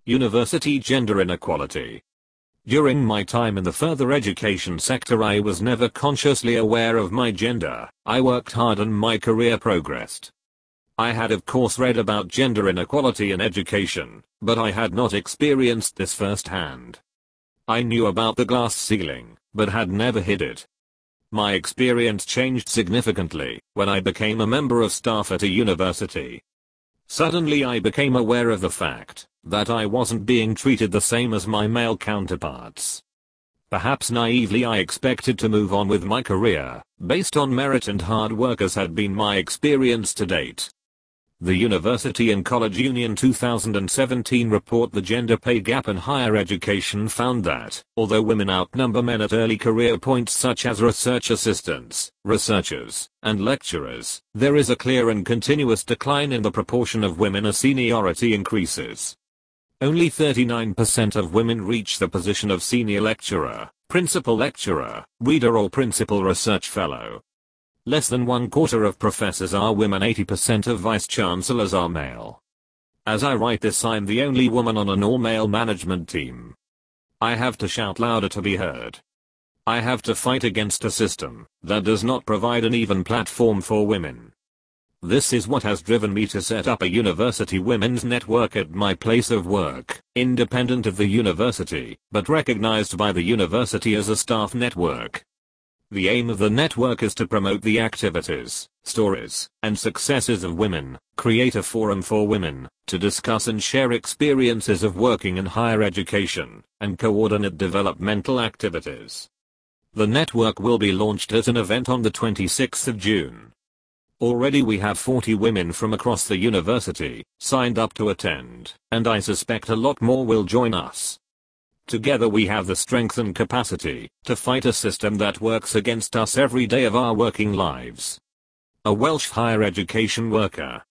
University gender inequality. During my time in the further education sector, I was never consciously aware of my gender. I worked hard and my career progressed. I had of course read about gender inequality in education, but I had not experienced this firsthand. I knew about the glass ceiling, but had never hit it. My experience changed significantly when I became a member of staff at a university. Suddenly I became aware of the fact that I wasn't being treated the same as my male counterparts. Perhaps naively I expected to move on with my career, based on merit and hard work, as had been my experience to date. The University and College Union 2017 report The Gender Pay Gap in Higher Education found that, although women outnumber men at early career points such as research assistants, researchers, and lecturers, there is a clear and continuous decline in the proportion of women as seniority increases. Only 39% of women reach the position of senior lecturer, principal lecturer, reader or principal research fellow. Less than 1/4 of professors are women, 80% of vice-chancellors are male. As I write this, I'm the only woman on an all-male management team. I have to shout louder to be heard. I have to fight against a system that does not provide an even platform for women. This is what has driven me to set up a university women's network at my place of work, independent of the university, but recognized by the university as a staff network. The aim of the network is to promote the activities, stories, and successes of women, create a forum for women to discuss and share experiences of working in higher education, and coordinate developmental activities. The network will be launched at an event on the 26th of June. Already we have 40 women from across the university signed up to attend, and I suspect a lot more will join us. Together we have the strength and capacity to fight a system that works against us every day of our working lives. A Welsh higher education worker